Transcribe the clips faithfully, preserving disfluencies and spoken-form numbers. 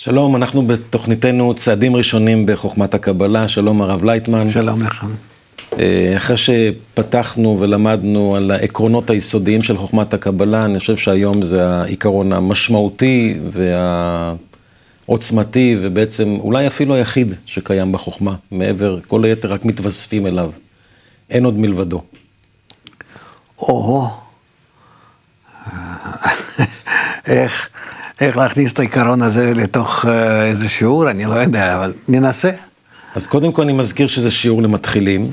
שלום, אנחנו בתוכניתנו צעדים ראשונים בחוכמת הקבלה. שלום הרב לייטמן. שלום לך. אחרי שפתחנו ולמדנו על העקרונות היסודיים של חוכמת הקבלה, אני חושב שהיום זה העיקרון המשמעותי והעוצמתי, ובעצם אולי אפילו היחיד שקיים בחוכמה. מעבר, כל היתר רק מתווספים אליו. אין עוד מלבדו. או-הו. איך... איך להכניס את העיקרון הזה לתוך איזה שיעור, אני לא יודע, אבל ננסה. אז קודם כל אני מזכיר שזה שיעור למתחילים,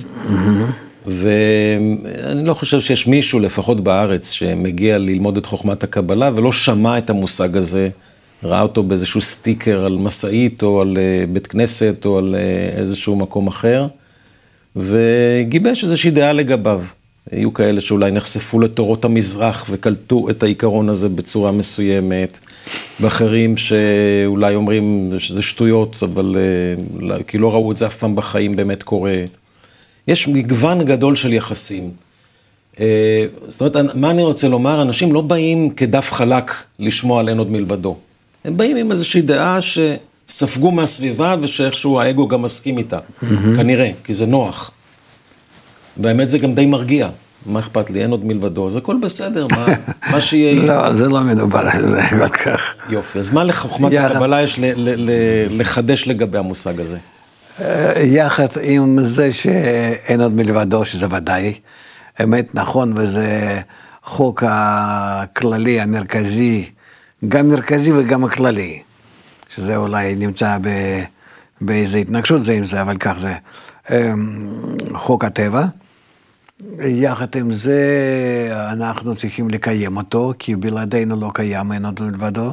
ואני לא חושב שיש מישהו, לפחות בארץ, שמגיע ללמוד את חוכמת הקבלה, ולא שמע את המושג הזה, ראה אותו באיזשהו סטיקר על מסעית, או על בית כנסת, או על איזשהו מקום אחר, וגיבש איזושהי דעה לגביו. היו כאלה שאולי נחשפו לתורות המזרח וקלטו את העיקרון הזה בצורה מסוימת, ואחרים שאולי אומרים שזה שטויות, אבל כי לא ראו את זה אף פעם בחיים באמת קורה. יש מגוון גדול של יחסים. זאת אומרת, מה אני רוצה לומר? אנשים לא באים כדף חלק לשמוע על אין עוד מלבדו. הם באים עם איזושהי דעה שספגו מהסביבה ושאיכשהו האגו גם מסכים איתה. כנראה, כי זה נוח. והאמת זה גם די מרגיע. מה אכפת לי? אין עוד מלבדו. אז הכל בסדר, מה, מה שיהיה... לא, זה לא מדובר על זה כל כך. יופי. אז מה לחוכמת הקבלה יש ל- ל- ל- לחדש לגבי המושג הזה? יחד עם זה שאין עוד מלבדו, שזה ודאי, אמת נכון, וזה חוק הכללי, המרכזי, גם מרכזי וגם הכללי, שזה אולי נמצא ב... באיזו התנגשות זה עם זה, אבל כך זה. חוק הטבע. יחד עם זה אנחנו צריכים לקיים אותו, כי בלעדינו לא קיים אין עוד מלבדו.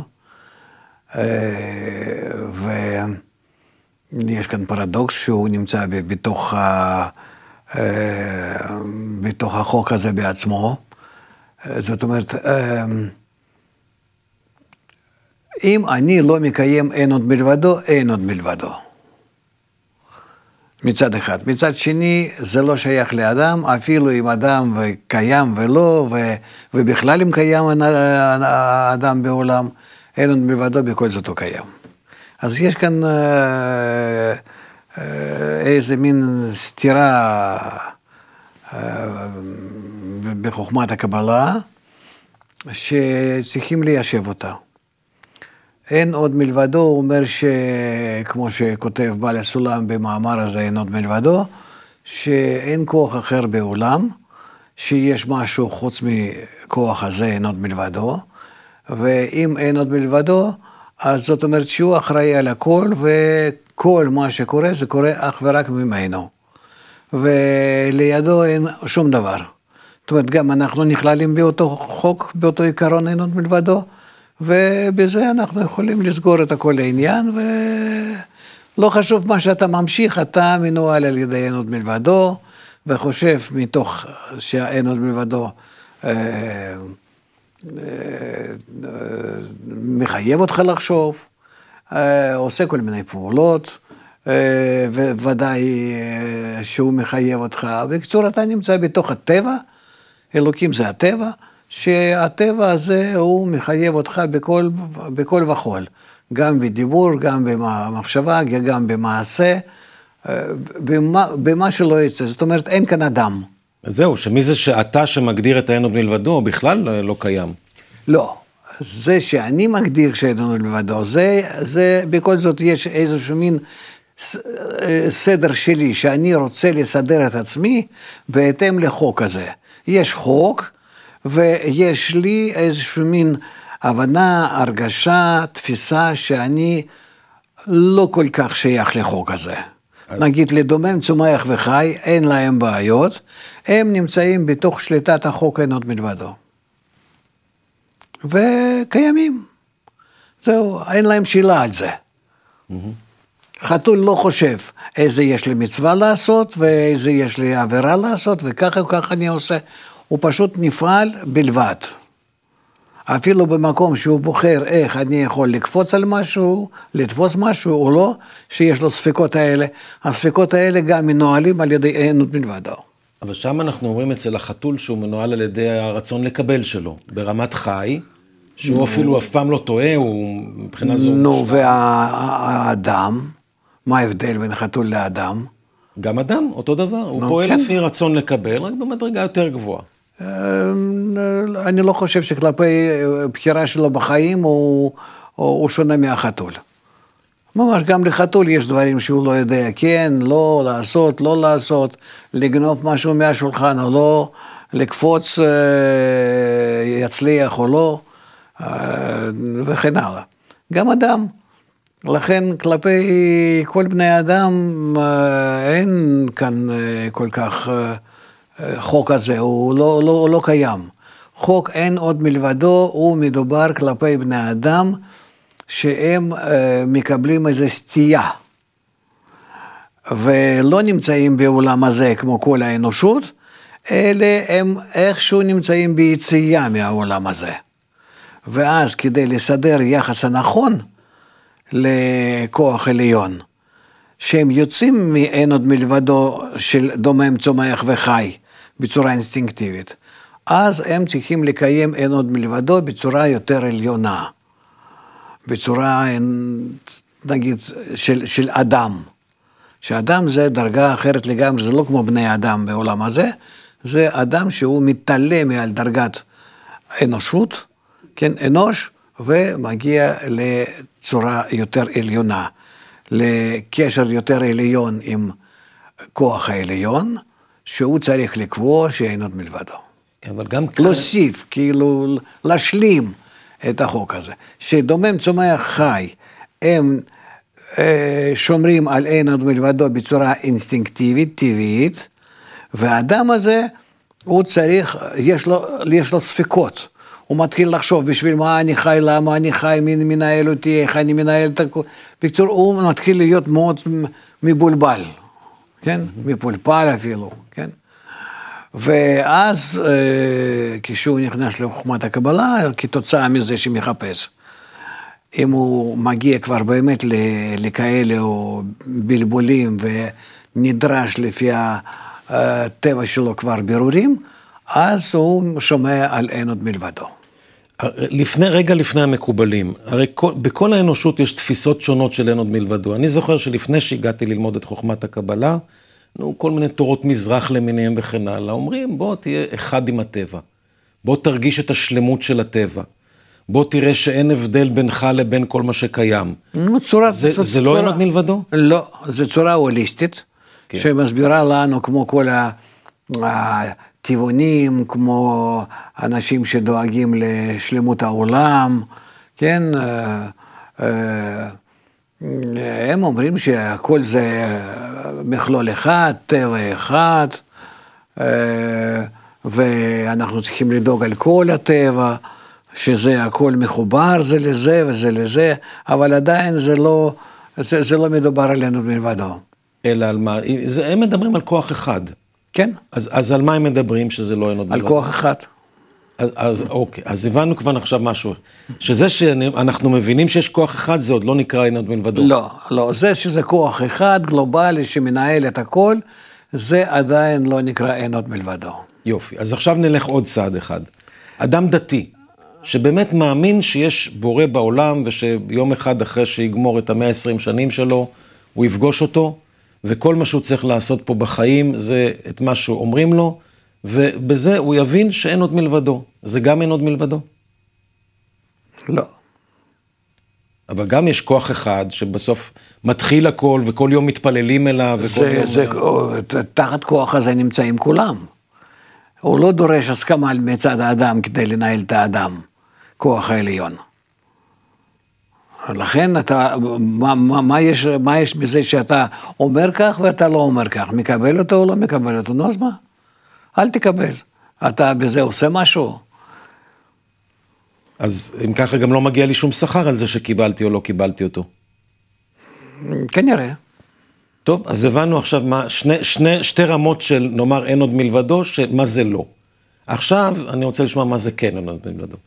ויש כאן פרדוקס שהוא נמצא בתוך, בתוך החוק הזה בעצמו. זאת אומרת, אם אני לא מקיים אין עוד מלבדו, אין עוד מלבדו. מצד אחד. מצד שני, זה לא שייך לאדם, אפילו אם אדם קיים ולא, ו, ובכלל אם קיים האדם בעולם, אין עוד מלבדו, בכל זאת הוא קיים. אז יש כאן אה, אה, איזה מין סתירה אה, בחוכמת הקבלה, שצריכים ליישב אותה. אין עוד מלבדו, הוא אומר שכמו שכותב בעל הסולם במאמר הזה, אין עוד מלבדו, שאין כוח אחר בעולם, שיש משהו חוץ מכוח הזה, אין עוד מלבדו, ואם אין עוד מלבדו, אז זאת אומרת שהוא אחראי על הכל, וכל מה שקורה, זה קורה אך ורק ממנו. ולידו אין שום דבר. זאת אומרת, גם אנחנו נכללים באותו חוק, באותו עיקרון אין עוד מלבדו, ובזה אנחנו יכולים לסגור את הכל העניין, ולא חשוב מה שאתה ממשיך, אתה מנוהל על ידי אין עוד מלבדו, וחושב מתוך שהאין עוד מלבדו אה, אה, אה, מחייב אותך לחשוב, אה, עושה כל מיני פעולות, אה, וודאי אה, שהוא מחייב אותך. בקצור, אתה נמצא בתוך הטבע, אלוקים זה הטבע, שהטבע הזה הוא מחייב אותך בכל, בכל וכל, גם בדיבור, גם במחשבה, גם במעשה, במה, במה שלא יצא. זאת אומרת, אין כאן אדם. זהו, שמי זה שאתה שמגדיר את האין עוד מלבדו, בכלל לא קיים. לא, זה שאני מגדיר שאין עוד מלבדו, זה, זה בכל זאת יש איזשהו מין סדר שלי, שאני רוצה לסדר את עצמי בהתאם לחוק הזה. יש חוק, ויש לי איזשהו מין הבנה, הרגשה, תפיסה שאני לא כל כך שייך לחוק הזה. נגיד לדומם, צומח וחי, אין להם בעיות, הם נמצאים בתוך שליטת החוק אין עוד מלבדו. וקיימים. זהו, אין להם שאלה על זה. חתול לא חושב איזה יש לי מצווה לעשות, ואיזה יש לי עבירה לעשות, וככה וככה אני עושה. הוא פשוט נפעל בלבד. אפילו במקום שהוא בוחר איך אני יכול לקפוץ על משהו, לתפוס משהו או לא, שיש לו ספקות האלה. הספקות האלה גם מנוהלים על ידי אין עוד מלבדו. אבל שם אנחנו אומרים אצל החתול שהוא מנוהל על ידי הרצון לקבל שלו. ברמת חי, שהוא אפילו אף פעם לא טועה, הוא מבחינה זו... נו, והאדם, מה ההבדל בין חתול לאדם? גם אדם, אותו דבר, הוא פועל לפי רצון לקבל, רק במדרגה יותר גבוהה. אני לא חושב שכלפי בחירה שלו בחיים הוא, הוא שונה מהחתול. ממש גם לחתול יש דברים שהוא לא יודע, כן, לא, לעשות, לא לעשות, לגנוב משהו מהשולחן או לא, לקפוץ, יצליח או לא, וכן הלאה. גם אדם. לכן כלפי כל בני אדם אין כאן כל כך חוק הזה, הוא לא, לא, לא קיים. חוק אין עוד מלבדו, הוא מדובר כלפי בני אדם שהם מקבלים איזו סטייה, ולא נמצאים בעולם הזה כמו כל האנושות, אלא הם איכשהו נמצאים ביציאה מהעולם הזה. ואז כדי לסדר יחס הנכון לכוח עליון, שהם יוצאים מאין עוד מלבדו של דומם, צומח וחי, בצורה אינסטינקטיבית, אז הם צריכים לקיים אין עוד מלבדו בצורה יותר עליונה, בצורה, נגיד, של, של אדם. שאדם זה דרגה אחרת לגמרי, זה לא כמו בני אדם בעולם הזה, זה אדם שהוא מתעלה מעל דרגת אנושות, כן, אנוש, ומגיע לצורה יותר עליונה, לקשר יותר עליון עם כוח העליון, שהוא צריך לקבוע שאין עוד מלבדו. אבל גם כאן... להוסיף, כאילו, להשלים את החוק הזה. שדומם צומח חי, הם אה, שומרים על אין עוד מלבדו בצורה אינסטינקטיבית, טבעית, והאדם הזה, הוא צריך, יש לו, יש לו ספקות. הוא מתחיל לחשוב בשביל מה אני חי, למה אני חי, מי מנהל אותי, איך אני מנהל את הכל. בקצור, הוא מתחיל להיות מאוד מבולבל, כן? מפולפל אפילו, כן? ואז כשהוא נכנס לחוכמת הקבלה, כתוצאה מזה שמחפש, אם הוא מגיע כבר באמת לכאלה או בלבולים ונדרש לפי הטבע שלו כבר בירורים, אז הוא שומע על אין עוד מלבדו. לפני, רגע לפני המקובלים, הרי כל, בכל האנושות יש תפיסות שונות של אין עוד מלבדו. אני זוכר שלפני שהגעתי ללמוד את חוכמת הקבלה, נו, כל מיני תורות מזרח למיניהם וכן הלאה, אומרים בוא תהיה אחד עם הטבע, בוא תרגיש את השלמות של הטבע, בוא תראה שאין הבדל בינך לבין כל מה שקיים. צורה, זה, צורה, זה לא אין עוד מלבדו? לא, זה צורה הוליסטית, כן. שמסבירה לנו כמו כל הטבעונים, כמו אנשים שדואגים לשלמות העולם, כן, הם אומרים שהכל זה מכלול אחד, טבע אחד, ואנחנו צריכים לדאוג על כל הטבע, שזה הכל מחובר זה לזה וזה לזה, אבל עדיין זה לא, זה, זה לא מדובר עלינו מלבדו. אלא על מה? זה, הם מדברים על כוח אחד. כן. אז, אז על מה הם מדברים שזה לא אין עוד מלבדו? על כוח אחד. אז, אז אוקיי, אז הבנו כבר עכשיו משהו, שזה שאנחנו מבינים שיש כוח אחד, זה עוד לא נקרא אין עוד מלבדו. לא, לא, זה שזה כוח אחד, גלובלי, שמנהל את הכל, זה עדיין לא נקרא אין עוד מלבדו. יופי, אז עכשיו נלך עוד צעד אחד. אדם דתי, שבאמת מאמין שיש בורא בעולם, ושיום אחד אחרי שיגמור את המאה עשרים שנים שלו, הוא יפגוש אותו, וכל מה שהוא צריך לעשות פה בחיים, זה את מה שאומרים לו, ובזה הוא יבין שאין עוד מלבדו. זה גם אין עוד מלבדו? לא. אבל גם יש כוח אחד שבסוף מתחיל הכל, וכל יום מתפללים אליו, וכל זה, יום... זה, תחת כוח הזה נמצאים כולם. הוא לא דורש הסכמה מצד האדם כדי לנהל את האדם, כוח העליון. לכן אתה, מה, מה, מה, יש, מה יש בזה שאתה אומר כך ואתה לא אומר כך? מקבל אותו או לא מקבל אותו? נו, אז מה? אל תקבל. אתה בזה עושה משהו. אז אם ככה גם לא מגיע לי שום שכר על זה שקיבלתי או לא קיבלתי אותו. כנראה. טוב, אז הבנו עכשיו מה, שני, שני, שתי רמות של נאמר אין עוד מלבדו, מה זה לא. עכשיו אני רוצה לשמוע מה זה כן אין עוד מלבדו.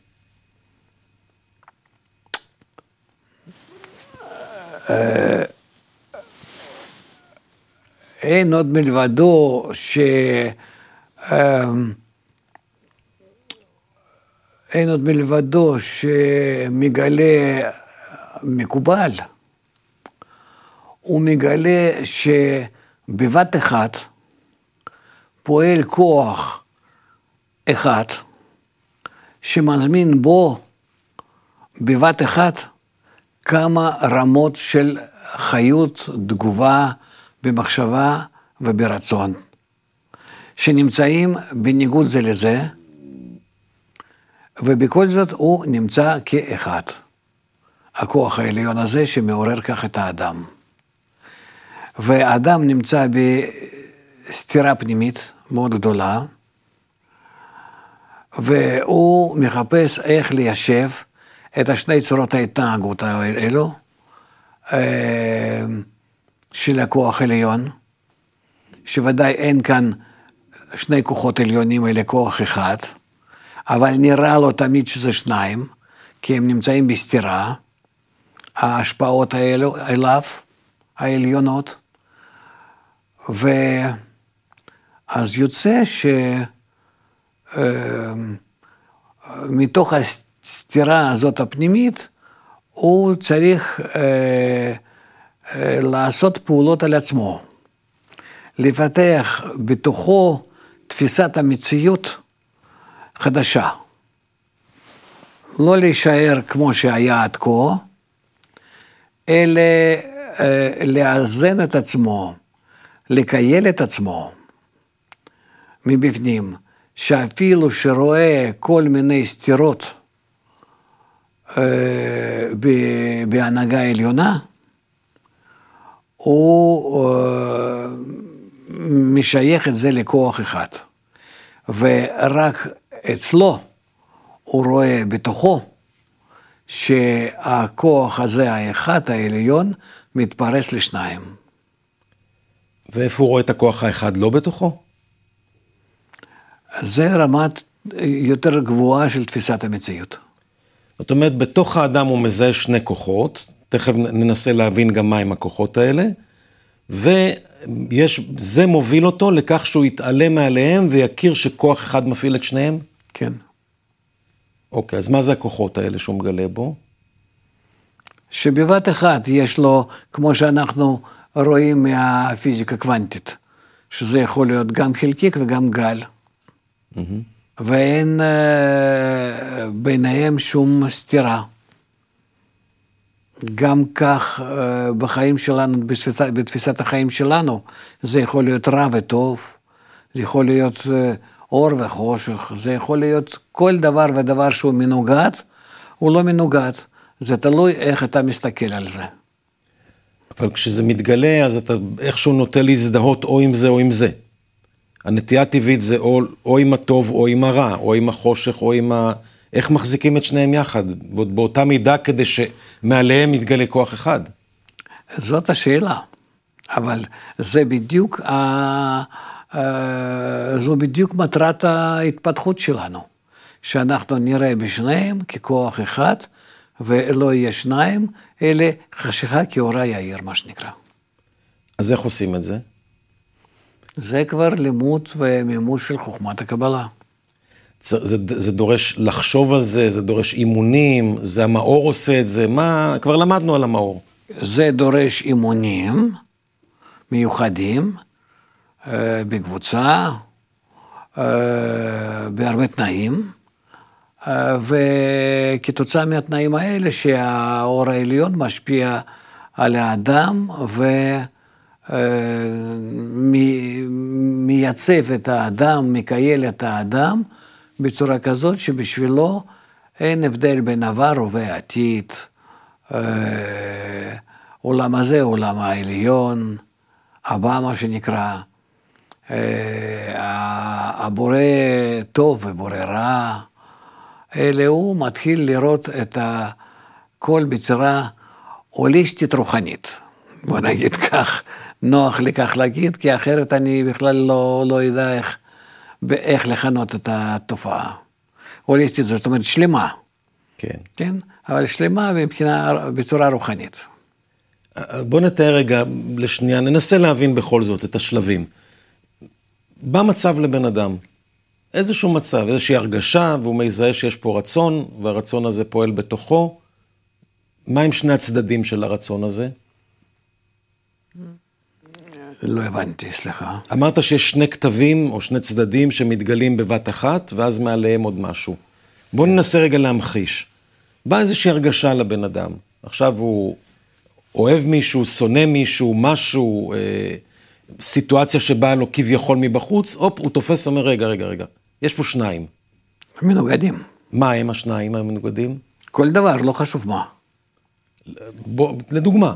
אין עוד מלבדו ש... אין עוד מלבדו שמגלה מקובל, הוא מגלה שבבת אחת פועל כוח אחד, שמזמין בו בבת אחת כמה רמות של חיות, תגובה, במחשבה וברצון, שנמצאים בניגוד זה לזה, ובכל זאת הוא נמצא כאחד. הכוח העליון הזה שמעורר כך את האדם. והאדם נמצא בסתירה פנימית מאוד גדולה, והוא מחפש איך ליישב את השני צורות ההתנהגות האלו, של הכוח העליון, שוודאי אין כאן שני כוחות עליונים, אלא כוח אחד, אבל נראה לו תמיד שזה שניים, כי הם נמצאים בסתירה, ההשפעות האלו אליו, העליונות, ואז יוצא שמתוך הסתירה הזאת הפנימית, הוא צריך אה, אה, לעשות פעולות על עצמו, לפתח בתוכו תפיסת המציאות חדשה. לא להישאר כמו שהיה עד כה, אלא אה, לאזן את עצמו, לקייל את עצמו מבפנים, שאפילו שרואה כל מיני סתירות אה, בהנהגה העליונה, הוא אה, משייך את זה לכוח אחד. ורק אצלו הוא רואה בתוכו שהכוח הזה, האחד העליון, מתפרס לשניים. ואיפה הוא רואה את הכוח האחד לא בתוכו? זה רמת יותר גבוהה של תפיסת המציאות. זאת אומרת, בתוך האדם הוא מזהה שני כוחות, תכף ננסה להבין גם מה הם הכוחות האלה, וזה מוביל אותו לכך שהוא יתעלם מעליהם ויכיר שכוח אחד מפעיל את שניהם? כן. אוקיי, אז מה זה הכוחות האלה שהוא מגלה בו? שבבת אחת יש לו, כמו שאנחנו רואים מהפיזיקה קוונטית, שזה יכול להיות גם חלקיק וגם גל. Mm-hmm. ואין uh, ביניהם שום סתירה. גם כך uh, בחיים שלנו, בתפיסת, בתפיסת החיים שלנו, זה יכול להיות רע וטוב, זה יכול להיות uh, אור וחושך, זה יכול להיות כל דבר ודבר שהוא מנוגד, הוא לא מנוגד, זה תלוי איך אתה מסתכל על זה. אבל כשזה מתגלה, אז אתה איכשהו נוטה להזדהות או עם זה או עם זה. הנטייה הטבעית זה או, או עם הטוב או עם הרע, או עם החושך או עם ה... איך מחזיקים את שניהם יחד, באותה מידה כדי שמעליהם יתגלה כוח אחד? זאת השאלה, אבל זה בדיוק, ה... זו בדיוק מטרת ההתפתחות שלנו, שאנחנו נראה בשניהם ככוח אחד, ולא יהיה שניים, אלא חשיכה כאורה יאיר, מה שנקרא. אז איך עושים את זה? זה כבר לימוד ומימוש של חוכמת הקבלה. זה, זה, זה דורש לחשוב על זה, זה דורש אימונים, זה המאור עושה את זה, מה, כבר למדנו על המאור. זה דורש אימונים מיוחדים, בקבוצה, בהרבה תנאים, וכתוצאה מהתנאים האלה שהאור העליון משפיע על האדם ומייצב את האדם, מקייל את האדם בצורה כזאת שבשבילו אין הבדל בין עבר ועתיד, עולם הזה, עולם העליון, הבא מה שנקרא, הבורא טוב ובורא רע, אלא הוא מתחיל לראות את הכל בצורה הוליסטית רוחנית. בוא נגיד כך, נוח לי כך להגיד, כי אחרת אני בכלל לא, לא יודע איך, איך לכנות את התופעה. הוליסטית זאת אומרת שלמה. כן. כן? אבל שלמה מבחינה, בצורה רוחנית. בוא נתאר רגע לשנייה, ננסה להבין בכל זאת את השלבים. במצב לבן אדם, איזשהו מצב, איזושהי הרגשה, והוא מזהה שיש פה רצון, והרצון הזה פועל בתוכו. מה עם שני הצדדים של הרצון הזה? לא הבנתי, סליחה. אמרת שיש שני כתבים או שני צדדים שמתגלים בבת אחת, ואז מעליהם עוד משהו. בואו ננסה רגע להמחיש. באה איזושהי הרגשה לבן אדם. עכשיו הוא אוהב מישהו, שונא מישהו, משהו, אה, סיטואציה שבאה לו כביכול מבחוץ, אופ, הוא תופס, אומר, רגע, רגע, רגע. יש פה שניים. מנוגדים. מה הם השניים המנוגדים? כל דבר, לא חשוב מה. בוא, לדוגמה.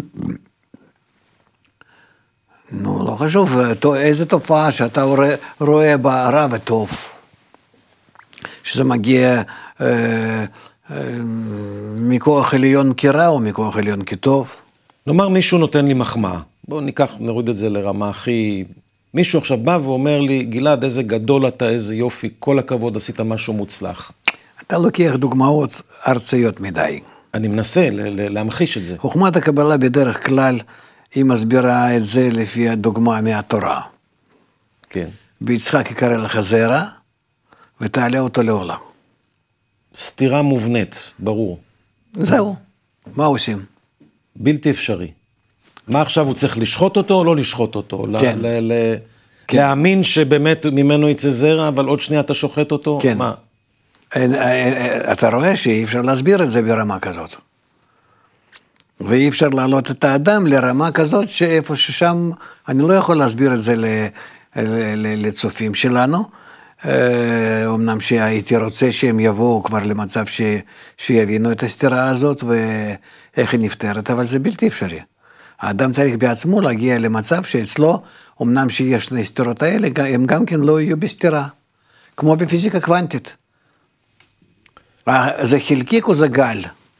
נו, לא חשוב, איזה תופעה שאתה רואה, רואה ברע וטוב. שזה מגיע אה, אה, מכוח עליון כרע או מכוח עליון כטוב. נאמר מישהו נותן לי מחמאה. בואו ניקח, נוריד את זה לרמה הכי... מישהו עכשיו בא ואומר לי, גלעד, איזה גדול אתה, איזה יופי, כל הכבוד, עשית משהו מוצלח. אתה לוקח דוגמאות ארציות מדי. אני מנסה להמחיש את זה. חוכמת הקבלה בדרך כלל, היא מסבירה את זה לפי הדוגמה מהתורה. כן. ביצחק יקרא לך זרע, ותעלה אותו לעולה. סתירה מובנית, ברור. זהו. מה עושים? בלתי אפשרי. מה עכשיו הוא צריך לשחוט אותו או לא לשחוט אותו? כן. ל- ל- כן. להאמין שבאמת ממנו יצא זרע, אבל עוד שנייה אתה שוחט אותו? כן. מה? אתה רואה שאי אפשר להסביר את זה ברמה כזאת. ואי אפשר להעלות את האדם לרמה כזאת שאיפה ששם, אני לא יכול להסביר את זה לצופים שלנו, אמנם שהייתי רוצה שהם יבואו כבר למצב ש, שיבינו את הסתירה הזאת ואיך היא נפטרת, אבל זה בלתי אפשרי. האדם צריך בעצמו להגיע למצב שאצלו, אמנם שיש שני סתירות האלה, הם גם כן לא יהיו בסתירה, כמו בפיזיקה קוונטית. זה חלקיק או זה גל?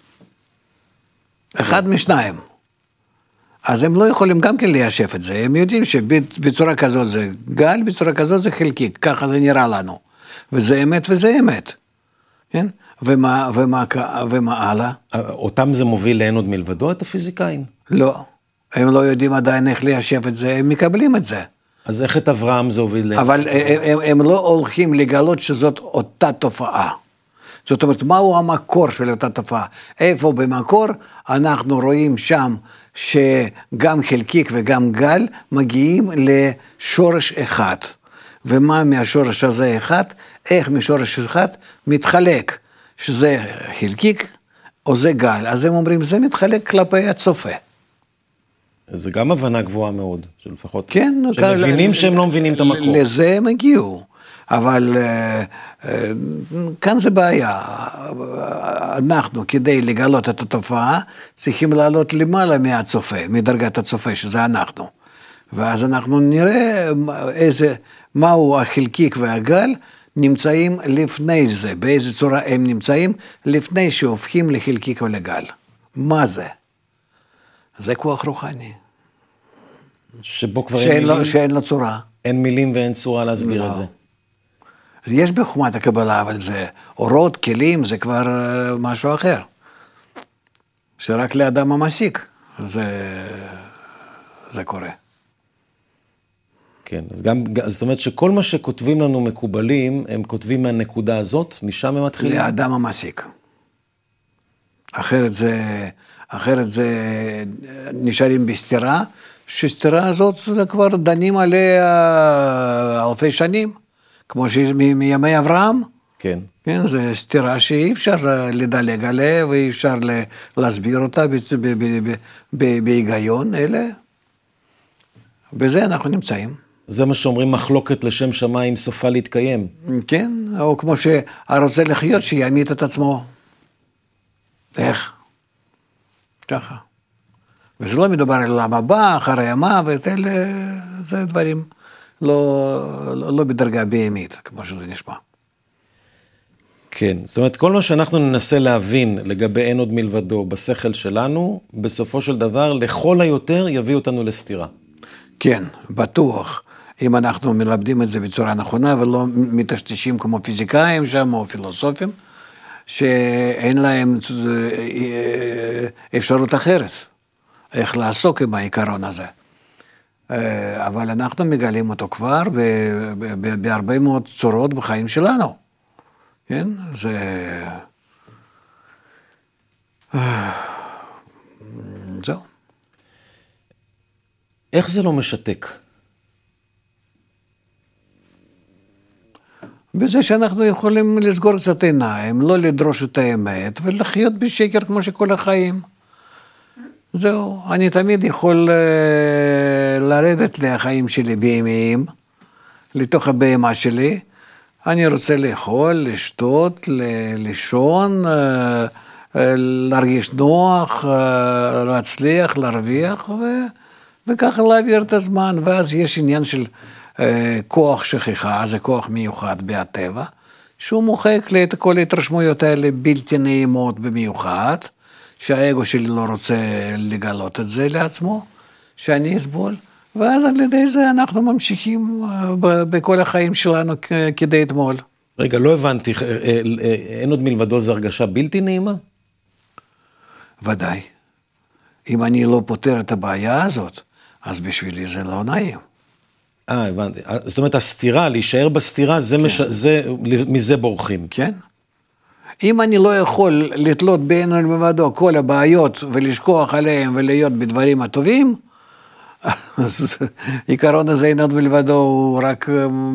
אחד משניים. אז הם לא יכולים גם כן ליישב את זה, הם יודעים שבצורה כזאת זה גל, בצורה כזאת זה חלקיק, ככה זה נראה לנו. וזה אמת וזה אמת. כן? ומה, ומה, ומה הלאה? אותם זה מוביל לאין עוד מלבדו את הפיזיקאים? לא. הם לא יודעים עדיין איך ליישב את זה, הם מקבלים את זה. אז איך את אברהם זה הוביל לאין? אבל הם, הם, הם לא הולכים לגלות שזאת אותה תופעה. זאת אומרת, מהו המקור של אותה תופעה? איפה במקור אנחנו רואים שם שגם חלקיק וגם גל מגיעים לשורש אחד. ומה מהשורש הזה אחד? איך משורש אחד מתחלק? שזה חלקיק או זה גל. אז הם אומרים, זה מתחלק כלפי הצופה. זה גם הבנה גבוהה מאוד, שלפחות... כן. שמבינים שהם לא מבינים את המקור. לזה הם הגיעו. אבל כאן זה בעיה, אנחנו כדי לגלות את התופעה צריכים לעלות למעלה מהצופה, מדרגת הצופה שזה אנחנו, ואז אנחנו נראה איזה, מהו החלקיק והגל נמצאים לפני זה, באיזה צורה הם נמצאים לפני שהופכים לחלקיק או לגל. מה זה? זה כוח רוחני. שבו כבר שאין אין לו, מילים, שאין לו צורה. אין מילים ואין צורה להסביר לא. את זה. יש בחוכמת הקבלה, אבל זה אורות, כלים, זה כבר משהו אחר. שרק לאדם המסיק, זה, זה קורה. כן, אז גם, זאת אומרת שכל מה שכותבים לנו מקובלים, הם כותבים מהנקודה הזאת, משם הם מתחילים? לאדם המסיק. אחרת זה, אחרת זה נשארים בסתירה, שסתירה הזאת זה כבר דנים עליה אלפי שנים. כמו מימי אברהם, כן. כן, זה סתירה שאי אפשר לדלג עליה, ואי אפשר להסביר אותה בהיגיון, אלא בזה אנחנו נמצאים. זה מה שאומרים מחלוקת לשם שמיים סופה להתקיים. כן, או כמו שהרוצה לחיות שיעמית את עצמו. איך? ככה. וזה לא מדובר על עולם הבא, אחרי המוות, אלה זה דברים... לא, לא, לא בדרגה בהמית, כמו שזה נשמע. כן, זאת אומרת, כל מה שאנחנו ננסה להבין לגבי אין עוד מלבדו בשכל שלנו, בסופו של דבר, לכל היותר יביא אותנו לסתירה. כן, בטוח. אם אנחנו מלמדים את זה בצורה נכונה, ולא מתשתשים כמו פיזיקאים שם, או פילוסופים, שאין להם אפשרות אחרת, איך לעסוק עם העיקרון הזה. אבל אנחנו מגלים אותו כבר בהרבה מאוד צורות בחיים שלנו. כן? זה... זהו. איך זה לא משתק? בזה שאנחנו יכולים לסגור קצת עיניים, לא לדרוש את האמת, ולחיות בשקר כמו שכל החיים. זהו, אני תמיד יכול uh, לרדת לחיים שלי בהמיים, לתוך הבהמה שלי. אני רוצה לאכול, לשתות, ל- לישון, uh, uh, להרגיש נוח, uh, להצליח, להרוויח, ו... וככה להעביר את הזמן. ואז יש עניין של uh, כוח שכחה, זה כוח מיוחד בטבע, שהוא מוחק לי את כל ההתרשמויות האלה בלתי נעימות במיוחד, שהאגו שלי לא רוצה לגלות את זה לעצמו, שאני אסבול, ואז על ידי זה אנחנו ממשיכים בכל החיים שלנו כדי אתמול. רגע, לא הבנתי, אין עוד מלבדו זה הרגשה בלתי נעימה? ודאי. אם אני לא פותר את הבעיה הזאת, אז בשבילי זה לא נעים. אה, הבנתי. זאת אומרת, הסתירה, להישאר בסתירה, זה כן. מש... זה, מזה בורחים. כן. אם אני לא יכול לתלות בין ולבדו כל הבעיות ולשכוח עליהם ולהיות בדברים הטובים, אז עיקרון הזה אין עוד מלבדו, הוא רק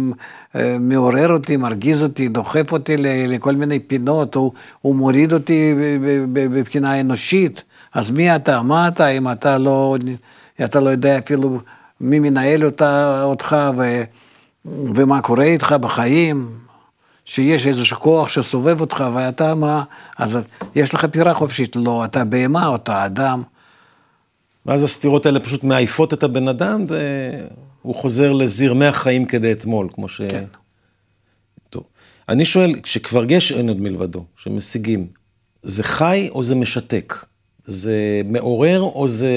מעורר אותי, מרגיז אותי, דוחף אותי לכל מיני פינות, הוא, הוא מוריד אותי בבחינה אנושית. אז מי אתה? מה אתה? אם אתה לא, אתה לא יודע אפילו מי מנהל אותה, אותך ו, ומה קורה איתך בחיים, שיש איזשהו כוח שסובב אותך ואתה מה, אז יש לך בחירה חופשית, לא, אתה בהמה, אתה אדם. ואז הסתירות האלה פשוט מעיפות את הבן אדם, והוא חוזר לזרמי החיים כדי אתמול, כמו ש... כן. טוב. אני שואל, כשכבר יש אין עוד מלבדו, שמשיגים, זה חי או זה משתק? זה מעורר או זה...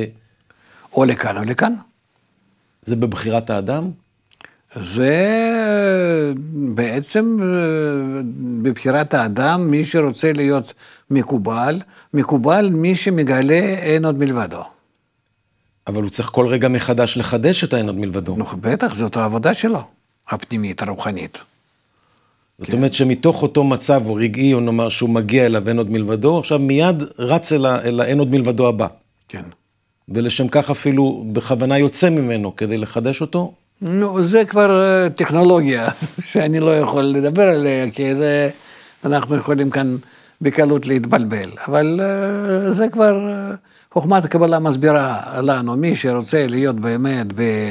או לכאן או לכאן. זה בבחירת האדם? זה בעצם בבחירת האדם, מי שרוצה להיות מקובל, מקובל מי שמגלה אין עוד מלבדו. אבל הוא צריך כל רגע מחדש לחדש את האין עוד מלבדו. נו, בטח, זאת העבודה שלו, הפנימית, הרוחנית. זאת כן. אומרת שמתוך אותו מצב או רגעי, או נאמר שהוא מגיע אליו אין עוד מלבדו, עכשיו מיד רץ אל, אל האין עוד מלבדו הבא. כן. ולשם כך אפילו בכוונה יוצא ממנו כדי לחדש אותו. נו, זה כבר טכנולוגיה שאני לא יכול לדבר עליה, כי זה, אנחנו יכולים כאן בקלות להתבלבל. אבל זה כבר, חוכמת הקבלה מסבירה לנו, מי שרוצה להיות באמת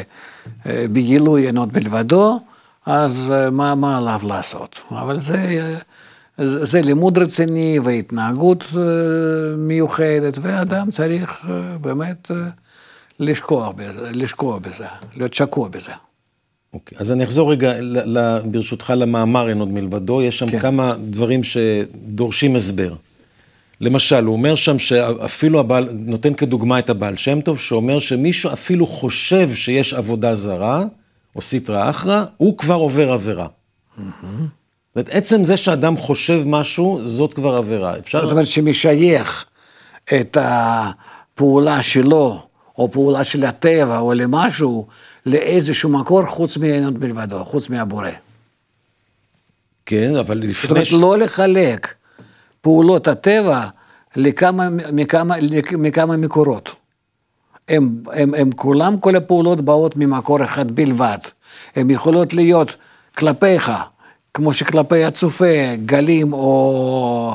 בגילוי אין עוד מלבדו, אז מה, מה עליו לעשות? אבל זה, זה לימוד רציני והתנהגות מיוחדת, ואדם צריך באמת לשקוע בזה, לשקוע בזה, להיות שקוע בזה. אוקיי, אז אני אחזור רגע, ברשותך, למאמר אין עוד מלבדו, יש שם כן. כמה דברים שדורשים הסבר. למשל, הוא אומר שם שאפילו הבעל, נותן כדוגמה את הבעל שם טוב, שאומר שמישהו אפילו חושב שיש עבודה זרה, או סטרא אחרא, הוא כבר עובר עבירה. Mm-hmm. זאת אומרת, עצם זה שאדם חושב משהו, זאת כבר עבירה. אפשר... זאת אומרת שמשייך את הפעולה שלו, או פעולה של הטבע, או למשהו, לאיזשהו מקור, חוץ מאין עוד מלבדו, חוץ מהבורא. כן, אבל לפני... זאת אומרת, ש... לא לחלק פעולות הטבע לכמה, מכמה, מכמה מקורות. הם, הם, הם כולם, כל הפעולות באות ממקור אחד בלבד. הם יכולות להיות כלפיך, כמו שכלפי הצופה, גלים או,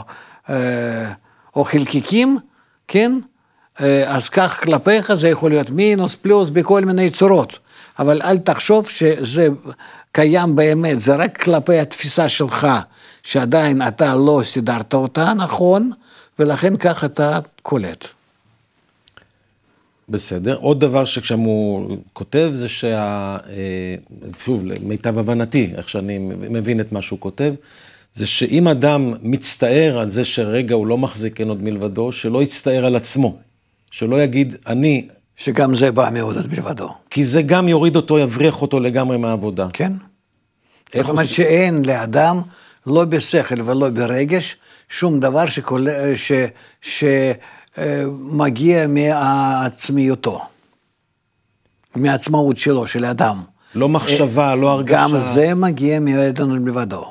או חלקיקים, כן? אז כך כלפיך זה יכול להיות מינוס, פלוס, בכל מיני צורות. אבל אל תחשוב שזה קיים באמת, זה רק כלפי התפיסה שלך, שעדיין אתה לא סידרת אותה נכון, ולכן כך אתה קולט. בסדר. עוד דבר שכשם הוא כותב, זה שה... שוב, למיטב הבנתי, איך שאני מבין את מה שהוא כותב, זה שאם אדם מצטער על זה שרגע הוא לא מחזיק אין עוד מלבדו, שלא יצטער על עצמו. שלא יגיד, אני... שגם זה בא מאוד עוד מלבדו. כי זה גם יוריד אותו, יבריח אותו לגמרי מהעבודה. כן. זאת אומרת שאין לאדם, לא בשכל ולא ברגש, שום דבר שכל... ש... ש... מגיע מעצמיותו. מעצמאות שלו, של האדם. לא מחשבה, לא הרגשה. גם זה מגיע מאדון מלבדו.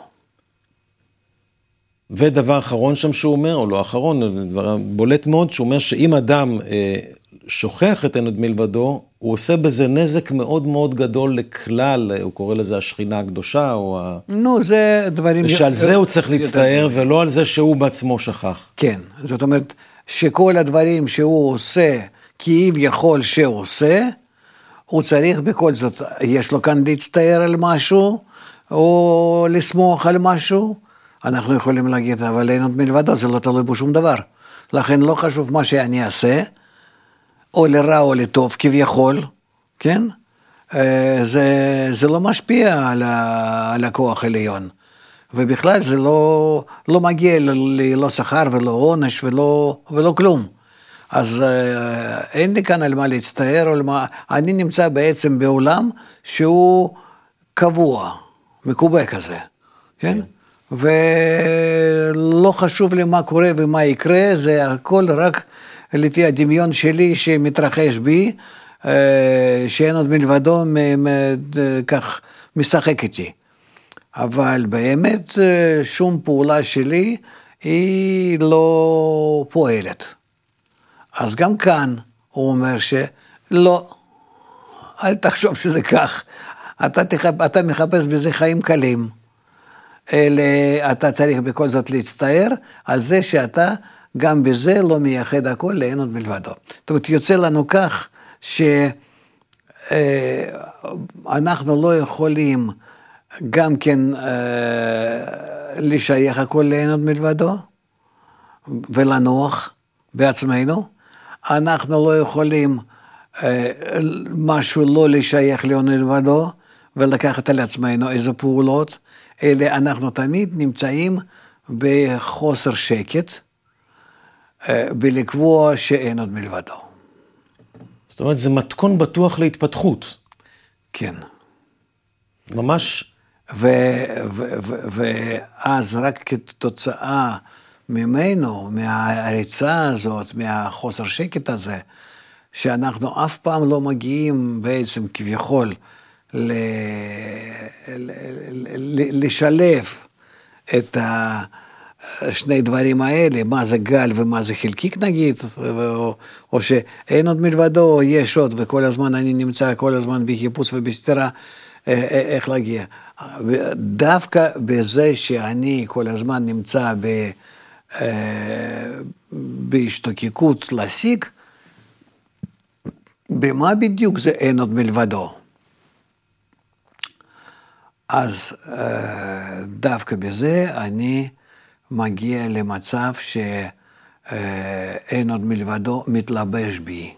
ודבר אחרון שם שהוא אומר, או לא אחרון, דבר בולט מאוד, שהוא אומר שאם אדם אה, שוכח את אין עוד מלבדו, הוא עושה בזה נזק מאוד מאוד גדול לכלל, הוא קורא לזה השכינה הקדושה, או ה... נו, זה דברים... ושעל זה הוא צריך להצטער, ולא על זה שהוא בעצמו שכח. כן, זאת אומרת, שכל הדברים שהוא עושה, כביכול שהוא עושה, הוא צריך בכל זאת, יש לו כאן להצטער על משהו, או לסמוך על משהו, אנחנו יכולים להגיד, אבל אין עוד מלבדו, זה לא תלוי בו שום דבר. לכן לא חשוב מה שאני אעשה, או לרע או לטוב כביכול, כן? זה, זה לא משפיע על, ה, על הכוח העליון. ובכלל זה לא, לא מגיע לי לא שכר ולא עונש ולא, ולא כלום. אז אין לי כאן על מה להצטער, או מה, אני נמצא בעצם בעולם שהוא קבוע, מקובע כזה, כן? ולא חשוב לי מה קורה ומה יקרה, זה הכל רק לפי הדמיון שלי שמתרחש בי, שאין עוד מלבדו כך משחק איתי. אבל באמת שום פעולה שלי היא לא פועלת. אז גם כאן הוא אומר שלא, אל תחשוב שזה כך, אתה, תחפ, אתה מחפש בזה חיים קלים, אלא אתה צריך בכל זאת להצטער על זה שאתה גם בזה לא מייחד הכל לאין עוד מלבדו. זאת אומרת, יוצא לנו כך שאנחנו לא יכולים גם כן לשייך הכל לאין עוד מלבדו ולנוח בעצמנו, אנחנו לא יכולים משהו לא לשייך לאין עוד מלבדו ולקחת על עצמנו איזה פעולות, אלא אנחנו תמיד נמצאים בחוסר שקט, בלקבוע שאין עוד מלבדו. זאת אומרת, זה מתכון בטוח להתפתחות. כן. ממש. ואז רק כתוצאה ממנו, מהריצה הזאת, מהחוסר שקט הזה, שאנחנו אף פעם לא מגיעים בעצם כביכול לשלב את השני דברים האלה, מה זה גל ומה זה חלקיק נגיד, או, או שאין עוד מלבדו, יש עוד, וכל הזמן אני נמצא כל הזמן בחיפוש ובסתירה, איך להגיע. דווקא בזה שאני כל הזמן נמצא ב, בהשתוקקות להשיג, במה בדיוק זה אין עוד מלבדו? אז דווקא בזה אני מגיע למצב שאין עוד מלבדו מתלבש בי.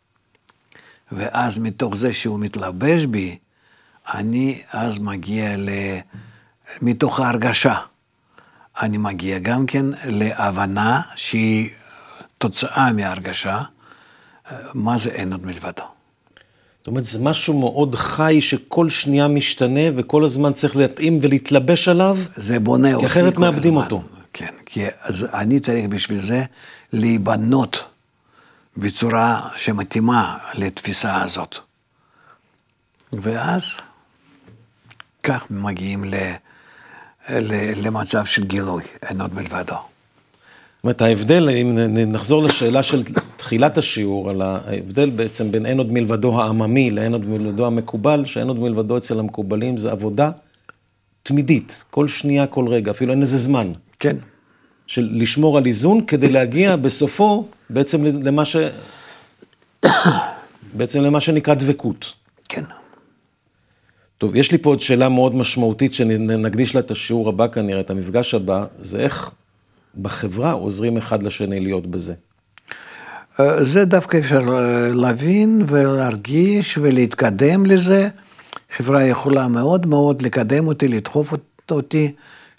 ואז מתוך זה שהוא מתלבש בי, אני אז מגיע מתוך ההרגשה. אני מגיע גם כן להבנה שהיא תוצאה מההרגשה, מה זה אין עוד מלבדו. זאת אומרת, זה משהו מאוד חי שכל שנייה משתנה וכל הזמן צריך להתאים ולהתלבש עליו. זה בונה אותי. כי אחרת מאבדים אותו. כן, כי אז אני צריך בשביל זה להיבנות בצורה שמתאימה לתפיסה הזאת. ואז כך מגיעים ל, ל, למצב של גילוי, אין עוד מלבדו. זאת אומרת, ההבדל, אם נחזור לשאלה של תחילת השיעור, על ההבדל בעצם בין אין עוד מלבדו העממי לאין עוד מלבדו המקובל, שאין עוד מלבדו אצל המקובלים, זה עבודה תמידית, כל שנייה, כל רגע, אפילו אין איזה זמן. כן. של לשמור על איזון, כדי להגיע בסופו, בעצם למה ש... בעצם למה שנקרא דבקות. כן. טוב, יש לי פה עוד שאלה מאוד משמעותית, שנקדיש לה את השיעור הבא כנראה, את המפגש הבא, זה איך בחברה עוזרים אחד לשני להיות בזה. זה דווקא אפשר להבין ולהרגיש ולהתקדם לזה. חברה יכולה מאוד מאוד לקדם אותי, לדחוף אותי,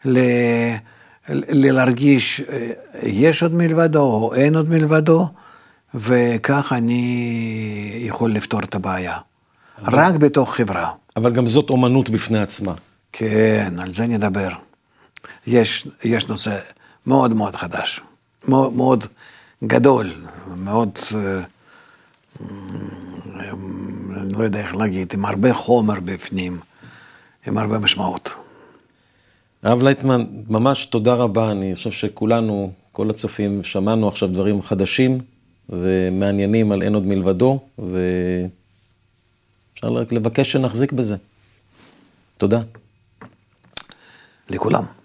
להרגיש יש עוד מלבדו או אין עוד מלבדו, וכך אני יכול לפתור את הבעיה. רק בתוך חברה. אבל גם זאת אומנות בפני עצמה. כן, על זה נדבר. יש, יש נושא מאוד מאוד חדש, מאוד, מאוד גדול, מאוד אני לא יודע איך להגיד, עם הרבה חומר בפנים, עם הרבה משמעות. הרב לייטמן, ממש תודה רבה, אני חושב שכולנו, כל הצופים, שמענו עכשיו דברים חדשים ומעניינים על אין עוד מלבדו, ואפשר רק לבקש שנחזיק בזה. תודה. לכולם.